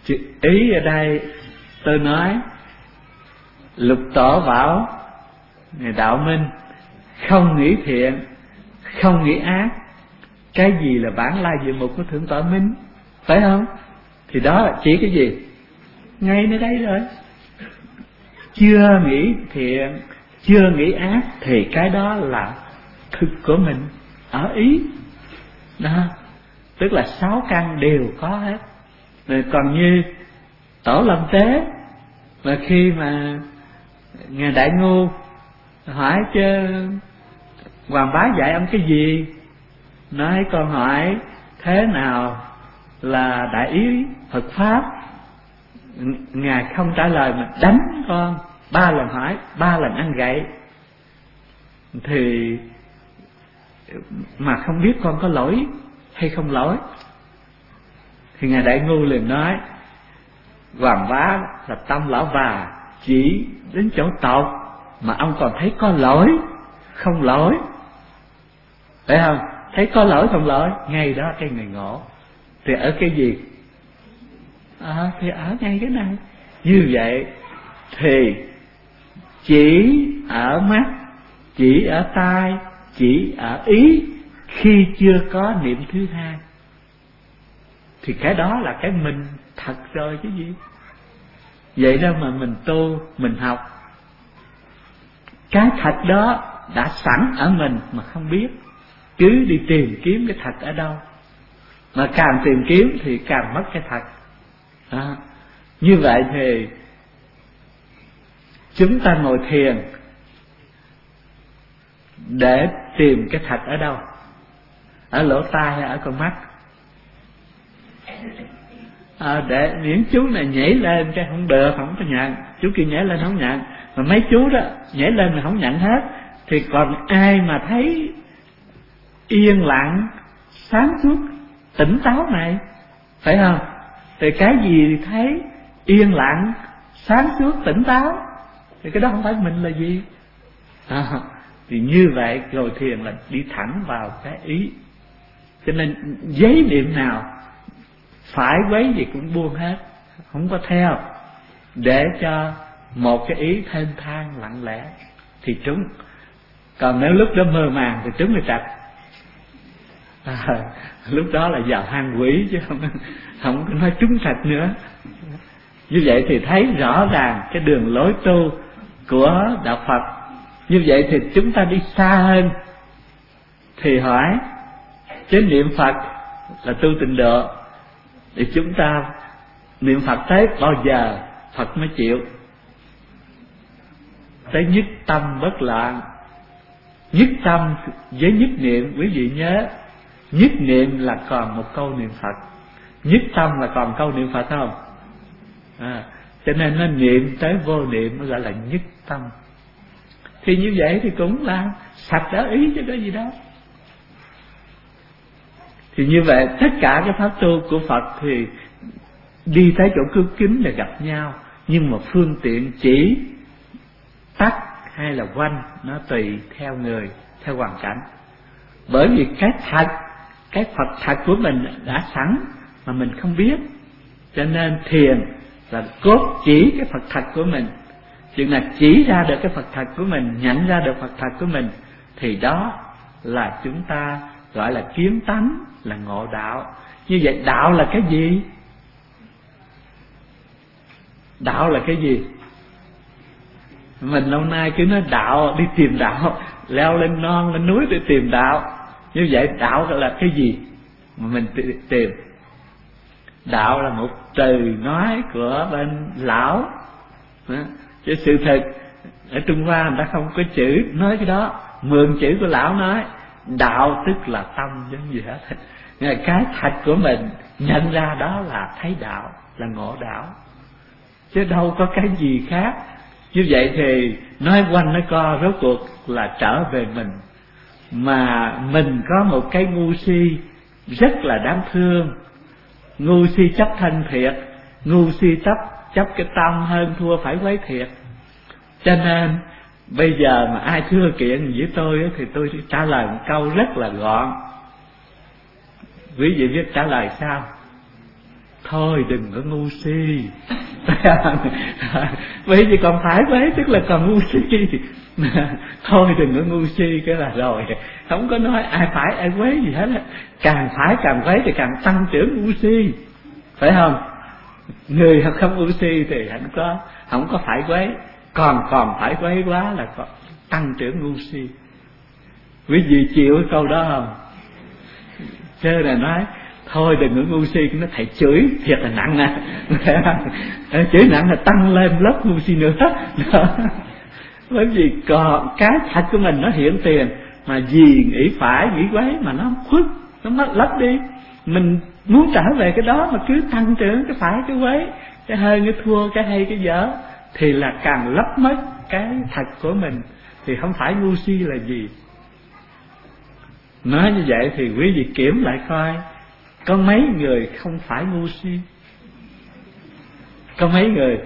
Ý ở đây tôi nói Lục Tổ bảo Ngài Đạo Minh không nghĩ thiện, không nghĩ ác. Cái gì là bản lai diện mục của Thượng Tọa Minh, phải không? Thì đó là chỉ cái gì? Ngay nơi đây rồi. Chưa nghĩ thiện, chưa nghĩ ác, thì cái đó là thực của mình ở ý đó. Tức là 6 căn đều có hết. Rồi còn như Tổ Lâm Tế, mà khi mà Ngài Đại Ngu hỏi chứ Hoàng Bá dạy ông cái gì, nói con hỏi thế nào là đại ý Phật Pháp. Ngài không trả lời mà đánh con 3 lần hỏi, 3 lần ăn gậy. Thì mà không biết con có lỗi hay không lỗi. Thì Ngài Đại Ngu liền nói Hoàng Bá là tâm lão bà, chỉ đến chỗ tộc mà ông còn thấy có lỗi không lỗi, phải không? Thấy có lỗi không lỗi, ngay đó cái người ngộ. Thì ở cái gì? Thì ở ngay cái này. Như vậy thì chỉ ở mắt, chỉ ở tai, chỉ ở ý, khi chưa có niệm thứ hai, thì cái đó là cái mình thật rồi chứ gì. Vậy đó mà mình tu, mình học, cái thật đó đã sẵn ở mình mà không biết, cứ đi tìm kiếm cái thật ở đâu. Mà càng tìm kiếm thì càng mất cái thật. Như vậy thì chúng ta ngồi thiền để tìm cái thật ở đâu? Ở lỗ tai hay ở con mắt? Để những chú này nhảy lên cái không được, không có nhận, chú kia nhảy lên không nhận, mà mấy chú đó nhảy lên mà không nhận hết, thì còn ai mà thấy yên lặng, sáng suốt, tỉnh táo này, phải không? Thì cái gì thấy yên lặng, sáng suốt, tỉnh táo, thì cái đó không phải mình là gì. Thì như vậy rồi thiền là đi thẳng vào cái ý. Cho nên giấy niệm nào phải quấy gì cũng buông hết, không có theo, để cho một cái ý thênh thang lặng lẽ thì trúng. Còn nếu lúc đó mơ màng thì trúng là trật. Lúc đó là vào hang quỷ chứ không có nói trúng trật nữa. Như vậy thì thấy rõ ràng cái đường lối tu của đạo Phật. Như vậy thì chúng ta đi xa hơn. Thì hỏi chứ niệm Phật là tu tịnh độ, thì chúng ta niệm Phật tới bao giờ Phật mới chịu? Tới nhất tâm bất loạn. Nhất tâm với nhất niệm, quý vị nhớ, nhất niệm là còn một câu niệm Phật, nhất tâm là còn câu niệm Phật không? Cho nên nó niệm tới vô niệm, nó gọi là nhất tâm. Thì như vậy thì cũng là sạch đã ý chứ có gì đâu. Thì như vậy tất cả cái pháp tu của Phật thì đi tới chỗ cứu kính là gặp nhau, nhưng mà phương tiện chỉ tắt hay là quanh nó tùy theo người, theo hoàn cảnh. Bởi vì cái thật, cái Phật thật của mình đã sẵn mà mình không biết, cho nên thiền là cốt chỉ cái Phật thật của mình. Chừng nào chỉ ra được cái Phật thật của mình, nhận ra được Phật thật của mình, thì đó là chúng ta gọi là kiến tánh, là ngộ đạo. Như vậy đạo là cái gì? Đạo là cái gì? Mình lâu nay cứ nói đạo, đi tìm đạo, leo lên non lên núi để tìm đạo. Như vậy đạo là cái gì mà mình tìm? Đạo là một từ nói của bên lão. Chứ sự thật ở Trung Hoa người ta không có chữ nói cái đó, mượn chữ của lão nói. Đạo tức là tâm chứ gì hết. Cái thật của mình nhận ra đó là thấy đạo, là ngộ đạo, chứ đâu có cái gì khác. Như vậy thì nói quanh nói co rốt cuộc là trở về mình. Mà mình có một cái ngu si rất là đáng thương. Ngu si chấp thân thiệt, ngu si chấp cái tâm hơn thua phải quấy thiệt. Cho nên bây giờ mà ai thưa kiện với tôi thì tôi trả lời một câu rất là gọn. Quý vị biết trả lời sao? thôi đừng có ngu si. Bởi vì còn phải quấy tức là còn ngu si. Thôi đừng có ngu si cái là rồi, không có nói ai phải ai quấy gì hết. Càng phải càng quấy thì càng tăng trưởng ngu si, phải không? Người không ngu si thì không có phải quấy, còn phải quấy quá là còn tăng trưởng ngu si. Quý vị chịu câu đó không? Chứ là nói thôi đừng có ngu si, nó thầy chửi thiệt là nặng nè. Chửi nặng là tăng lên lớp ngu si nữa. Bởi vì còn cái thật của mình nó hiện tiền, mà vì nghĩ phải nghĩ quấy mà nó khuất, nó mất lấp đi. Mình muốn trở về cái đó mà cứ tăng trưởng cái phải cái quấy, cái hơn cái thua, cái hay cái dở, thì là càng lấp mất cái thật của mình. Thì không phải ngu si là gì. Nói như vậy thì quý vị kiểm lại coi, có mấy người không phải ngu si? Có mấy người?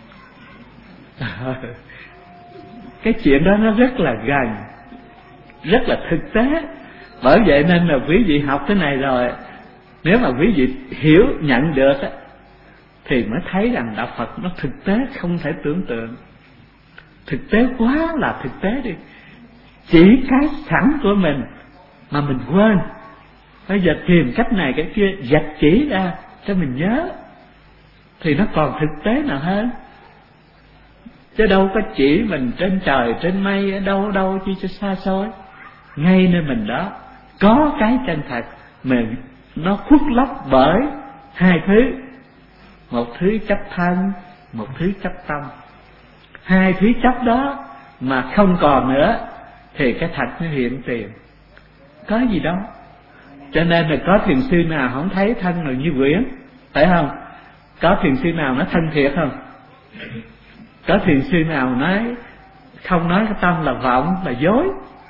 Cái chuyện đó nó rất là gần, rất là thực tế. Bởi vậy nên là quý vị học cái này rồi, nếu mà quý vị hiểu nhận được á, thì mới thấy rằng đạo Phật nó thực tế không thể tưởng tượng. Thực tế quá là thực tế đi. Chỉ cái sẵn của mình mà mình quên, bây giờ tìm cách này cái kia vạch chỉ ra cho mình nhớ, thì nó còn thực tế nào hơn. Chứ đâu có chỉ mình trên trời trên mây, ở đâu đâu chi cho xa xôi. Ngay nơi mình đó có cái chân thật, mình nó khuất lấp bởi hai thứ. Một thứ chấp thân, một thứ chấp tâm. Hai thứ chấp đó mà không còn nữa thì cái thật nó hiện tiền. Có gì đâu. Cho nên là có thiền sư nào không thấy thân là như quyển, phải không? Có thiền sư nào nói thân thiệt không? Có thiền sư nào nói không nói cái tâm là vọng là dối?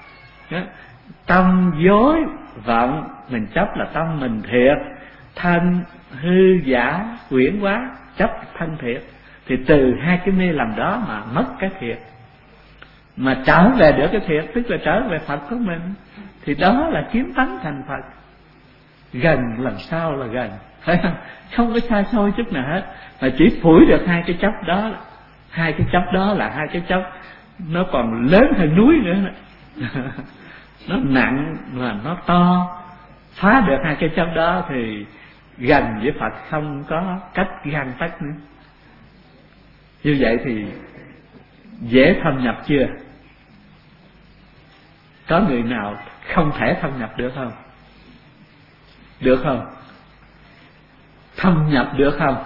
Tâm dối vọng mình chấp là tâm mình thiệt, thân hư giả quyển quá chấp thân thiệt. Thì từ hai cái mê lầm đó mà mất cái thiệt. Mà trở về được cái thiệt, tức là trở về Phật của mình, thì đó là kiếm tánh thành Phật. Gần làm sao là gần, phải không? Không có xa xôi chút nào hết, mà chỉ phủi được hai cái chấp đó. Hai cái chấp đó là hai cái chấp nó còn lớn hơn núi nữa. Nó nặng mà nó to. Phá được hai cái chấp đó thì gần với Phật không có cách gan tấc nữa. Như vậy thì dễ thâm nhập chưa? Có người nào không thể thâm nhập được không? Được không? Thâm nhập được không?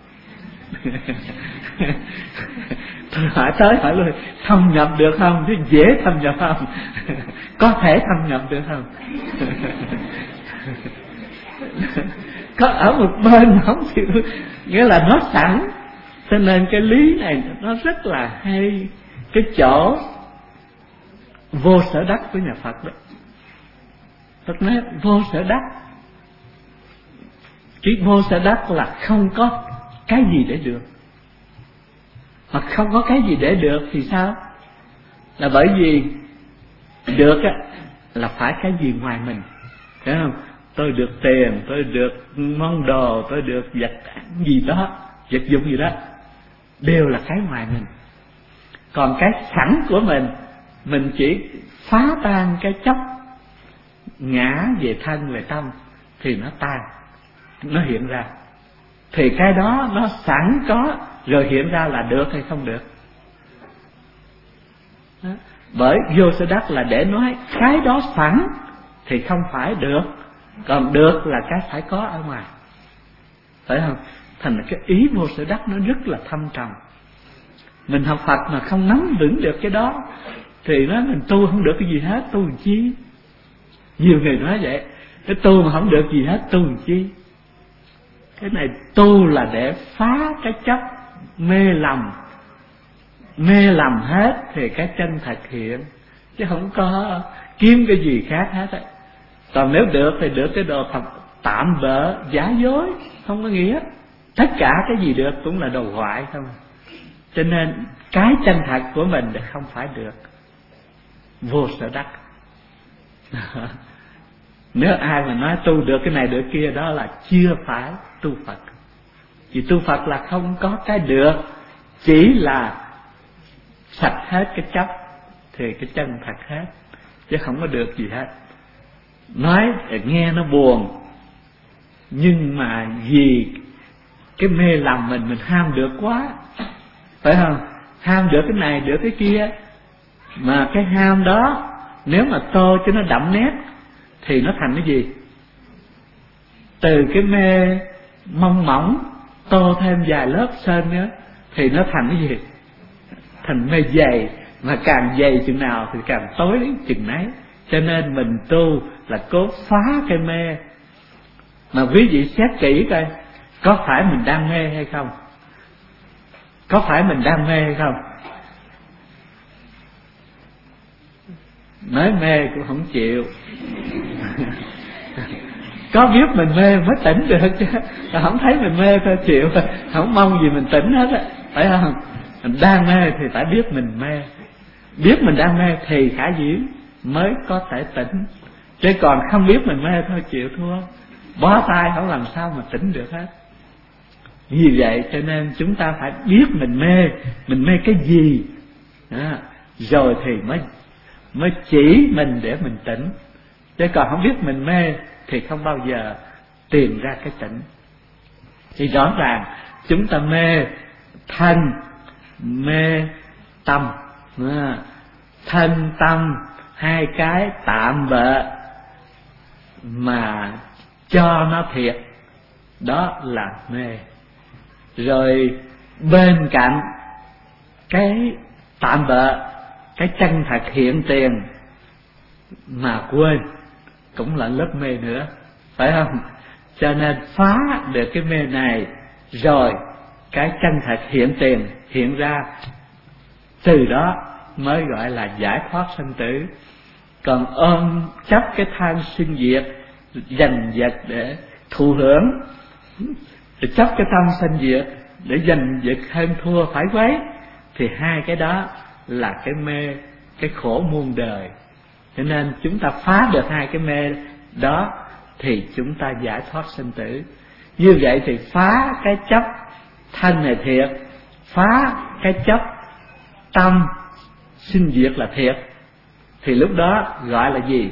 Tôi hỏi tới hỏi lui, thâm nhập được không? Chứ dễ thâm nhập không? Có thể thâm nhập được không? Có ở một bên không chịu, nghĩa là nó sẵn. Cho nên cái lý này nó rất là hay. Cái chỗ vô sở đắc của nhà Phật đó. Phật nói vô sở đắc. Cái vô sở đắc là không có cái gì để được. Mà không có cái gì để được thì sao? Là bởi vì được á là phải cái gì ngoài mình, phải không? Tôi được tiền, tôi được món đồ, tôi được vật gì đó, vật dụng gì đó, đều là cái ngoài mình. Còn cái sẵn của mình chỉ phá tan cái chấp ngã về thân về tâm thì nó tan, nó hiện ra. Thì cái đó nó sẵn có rồi hiện ra là được hay không được. Đó. Bởi vô sở đắc là để nói cái đó sẵn thì không phải được, còn được là cái phải có ở ngoài, phải không? Thành cái ý vô sở đắc nó rất là thâm trầm. Mình học Phật mà không nắm vững được cái đó thì nói mình tu không được cái gì hết, tu làm chi? Nhiều người nói vậy, cái tu mà không được gì hết, tu làm chi? Cái này tu là để phá cái chấp mê lầm hết thì cái chân thật hiện, chứ không có kiếm cái gì khác hết ấy. Còn nếu được thì được cái đồ tạm bợ giả dối, không có nghĩa. Tất cả cái gì được cũng là đồ hoại không. Cho nên cái chân thật của mình thì không phải được. Vô sở đắc. Nếu ai mà nói tu được cái này được kia, đó là chưa phải tu Phật. Vì tu Phật là không có cái được, chỉ là sạch hết cái chấp thì cái chân thật hết, chứ không có được gì hết. Nói nghe nó buồn, nhưng mà vì cái mê lầm mình ham được quá, phải không? Ham được cái này, được cái kia, mà cái ham đó nếu mà tô cho nó đậm nét thì nó thành cái gì? Từ cái mê mong mỏng tô thêm vài lớp sơn nữa thì nó thành cái gì? Thành mê dày, mà càng dày chừng nào thì càng tối đến chừng nấy. Cho nên mình tu là cố phá cái mê. Mà quý vị xét kỹ coi, có phải mình đang mê hay không? Có phải mình đang mê hay không? Nói mê cũng không chịu. Có biết mình mê mới tỉnh được chứ, không thấy mình mê thôi chịu, không mong gì mình tỉnh hết á, phải không? Mình đang mê thì phải biết mình mê, biết mình đang mê thì khả dĩ mới có thể tỉnh, chứ còn không biết mình mê thôi chịu thua, bó tay không làm sao mà tỉnh được hết. Vì vậy cho nên chúng ta phải biết mình mê cái gì đó, rồi thì mới chỉ mình để mình tỉnh, chứ còn không biết mình mê thì không bao giờ tìm ra cái tỉnh. Thì rõ ràng chúng ta mê thân, mê tâm, thân tâm hai cái tạm bợ mà cho nó thiệt, đó là mê. Rồi bên cạnh cái tạm bợ, cái chân thật hiện tiền mà quên cũng là lớp mê nữa, phải không? Cho nên phá được cái mê này rồi cái chân thật hiện tiền hiện ra, từ đó mới gọi là giải thoát sanh tử. Còn ôm chấp cái tham sinh diệt, giành giật để thụ hưởng, để chấp cái tham sanh diệt để giành giật hơn thua phải quấy, thì hai cái đó là cái mê, cái khổ muôn đời. Cho nên chúng ta phá được hai cái mê đó thì chúng ta giải thoát sinh tử. Như vậy thì phá cái chấp thân này thiệt, phá cái chấp tâm sinh diệt là thiệt, thì lúc đó gọi là gì?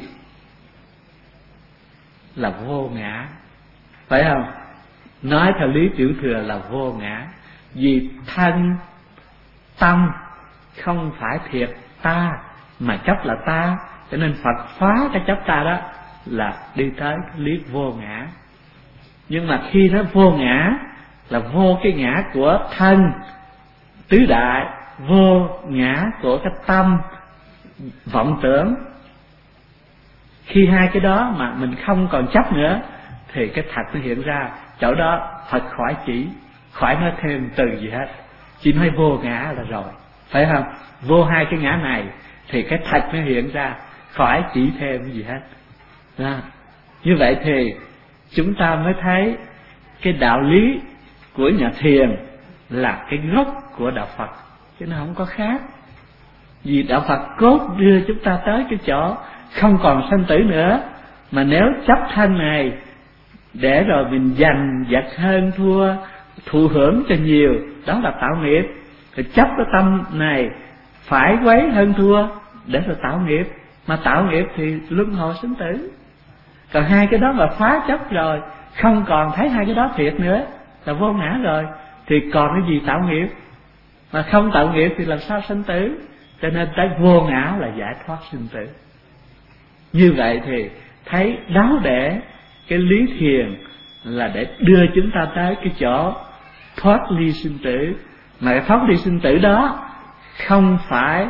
Là vô ngã, phải không? Nói theo lý tiểu thừa là vô ngã. Vì thân tâm không phải thiệt ta, mà chấp là ta, cho nên Phật phá cái chấp ta đó là đi tới cái lý vô ngã. Nhưng mà khi nó vô ngã là vô cái ngã của thân tứ đại, vô ngã của cái tâm vọng tưởng. Khi hai cái đó mà mình không còn chấp nữa thì cái thật nó hiện ra. Chỗ đó Phật khỏi chỉ, khỏi nói thêm từ gì hết, chỉ nói vô ngã là rồi, phải không? Vô hai cái ngã này thì cái thật nó hiện ra, khỏi chỉ thêm gì hết đó. Như vậy thì chúng ta mới thấy cái đạo lý của nhà thiền là cái gốc của đạo Phật, chứ nó không có khác. Vì đạo Phật cốt đưa chúng ta tới cái chỗ không còn sanh tử nữa. Mà nếu chấp thân này để rồi mình giành giật hơn thua, thụ hưởng cho nhiều, đó là tạo nghiệp. Rồi chấp cái tâm này phải quấy hơn thua để rồi tạo nghiệp, mà tạo nghiệp thì luân hồi sinh tử. Còn hai cái đó mà phá chấp rồi, không còn thấy hai cái đó thiệt nữa, là vô ngã rồi, thì còn cái gì tạo nghiệp? Mà không tạo nghiệp thì làm sao sinh tử? Cho nên tới vô ngã là giải thoát sinh tử. Như vậy thì thấy đáo để cái lý thiền là để đưa chúng ta tới cái chỗ thoát ly sinh tử. Mà cái thoát ly sinh tử đó không phải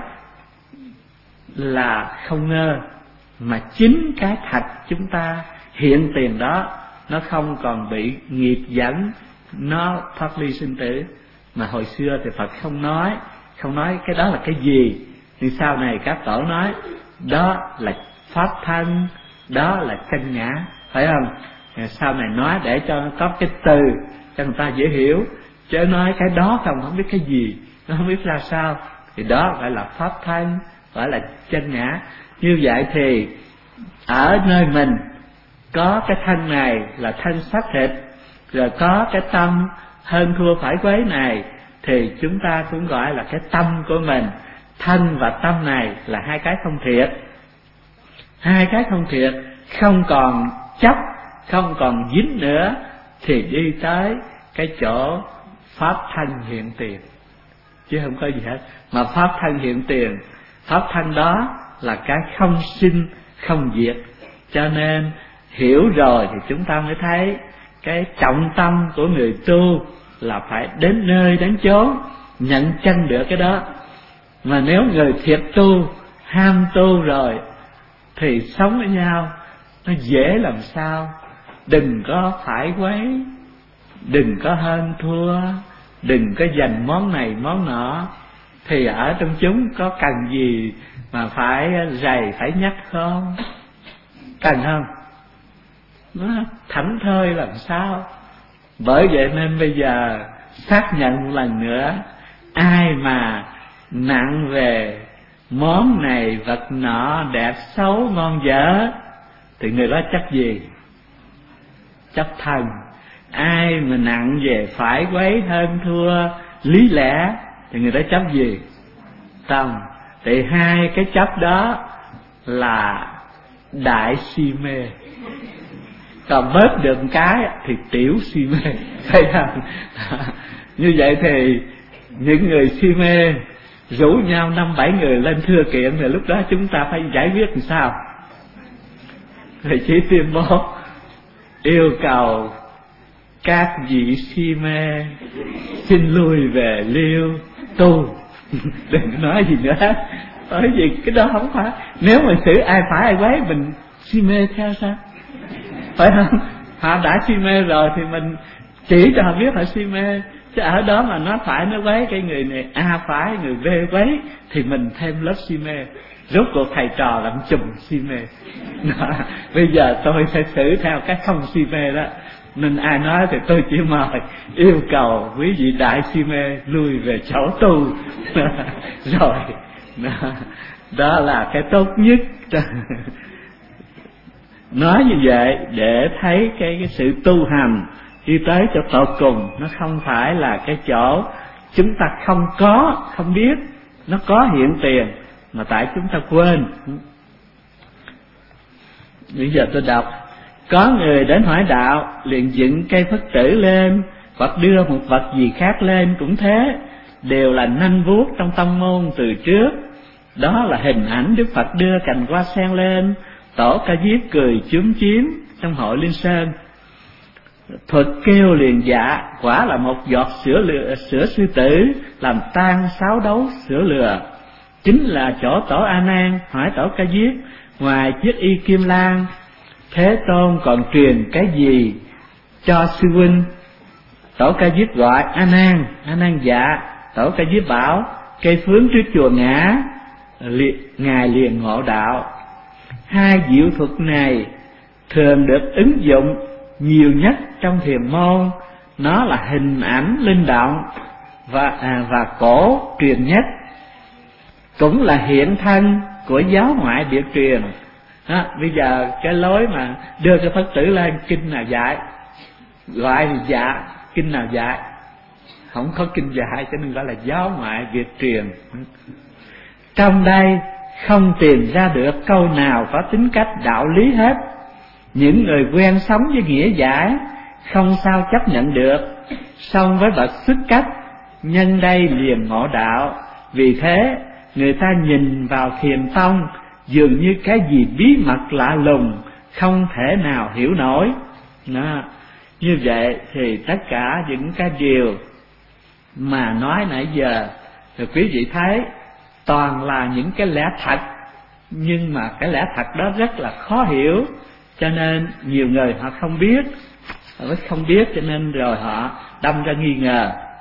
là không ngơ, mà chính cái thật chúng ta hiện tiền đó nó không còn bị nghiệp dẫn, nó thoát ly sinh tử. Mà hồi xưa thì Phật không nói cái đó là cái gì, nhưng sau này các tổ nói đó là pháp thân, đó là chân ngã, phải không? Sau này nói để cho nó có cái từ cho người ta dễ hiểu, chứ nói cái đó không biết cái gì, nó không biết ra sao, thì đó gọi là pháp thân, gọi là chân ngã. Như vậy thì ở nơi mình có cái thân này là thân xác thịt, rồi có cái tâm hơn thua phải quấy này, thì chúng ta cũng gọi là cái tâm của mình. Thân và tâm này là hai cái không thiệt. Hai cái không thiệt, không còn chấp, không còn dính nữa, thì đi tới cái chỗ pháp thân hiện tiền, chứ không có gì hết. Mà pháp thân hiện tiền, pháp thân đó là cái không sinh không diệt. Cho nên hiểu rồi thì chúng ta mới thấy cái trọng tâm của người tu là phải đến nơi đến chốn nhận chân được cái đó. Mà nếu người thiệt tu, ham tu rồi thì sống với nhau nó dễ làm sao. Đừng có phải quấy, đừng có hơn thua, đừng có giành món này món nọ. Thì ở trong chúng có cần gì mà phải rầy, phải nhắc không? Cần không? Nó thảnh thơi làm sao. Bởi vậy nên bây giờ xác nhận một lần nữa, ai mà nặng về món này vật nọ, đẹp xấu ngon dở, thì người đó chấp gì? Chấp thân. Ai mà nặng về phải quấy hơn thua lý lẽ, thì người đó chấp gì? Tâm. Thì hai cái chấp đó là đại si mê. Còn bớt được một cái thì tiểu si mê. Thấy không? Như vậy thì những người si mê rủ nhau 5-7 người lên thưa kiện, thì lúc đó chúng ta phải giải quyết làm sao? Thì chỉ tuyên bố yêu cầu các vị si mê xin lui về liêu tu. Đừng nói gì nữa. Bởi vì cái đó không phải. Nếu mà xử ai phải ai quấy, mình si mê theo sao? Phải không? Họ đã si mê rồi thì mình chỉ cho họ biết họ si mê. Chứ ở đó mà nó phải nó quấy, cái người này A phải, người B quấy, thì mình thêm lớp si mê. Rốt cuộc thầy trò làm chùm si mê. Đó. Bây giờ tôi sẽ xử theo cái không si mê đó. Nên ai nói thì tôi chỉ mời yêu cầu quý vị đại si mê lui về chỗ tu. Rồi đó là cái tốt nhất. Nói như vậy để thấy cái sự tu hành đi tới chỗ tột cùng, nó không phải là cái chỗ chúng ta không biết nó có hiện tiền, mà tại chúng ta quên. Bây giờ tôi đọc: có người đến hỏi đạo, liền dựng cây Phật tử lên, hoặc đưa một vật gì khác lên cũng thế, đều là nanh vuốt trong tông môn từ trước. Đó là hình ảnh Đức Phật đưa cành hoa sen lên, Tổ Ca Diếp cười chúm chím trong hội Liên Sơn. Thuật kêu liền dạ, quả là một giọt sữa sư tử làm tan sáu đấu sữa lừa. Chính là chỗ Tổ A Nan hỏi Tổ Ca Diếp, ngoài chiếc y kim lan, Thế Tôn còn truyền cái gì cho sư huynh? Tổ Ca Diếp gọi: A Nan dạ. Tổ Ca Diếp bảo: cây phướng trước chùa ngã, ngài liền ngộ đạo. Hai diệu thuật này thường được ứng dụng nhiều nhất trong thiền môn. Nó là hình ảnh linh động và cổ truyền nhất, cũng là hiện thân của giáo ngoại biệt truyền. Bây giờ cái lối mà đưa cái Phật tử lên, kinh nào dạy, gọi thì dạ, kinh nào dạy, không có kinh dạy, cho nên gọi là giáo ngoại biệt truyền. Trong đây không tìm ra được câu nào có tính cách đạo lý hết. Những người quen sống với nghĩa giải không sao chấp nhận được, song với bậc xuất cách, nhân đây liền ngộ đạo. Vì thế người ta nhìn vào thiền tông dường như cái gì bí mật lạ lùng, không thể nào hiểu nổi. Như vậy thì tất cả những cái điều mà nói nãy giờ thì quý vị thấy toàn là những cái lẽ thật, nhưng mà cái lẽ thật đó rất là khó hiểu, cho nên nhiều người họ không biết cho nên rồi họ đâm ra nghi ngờ.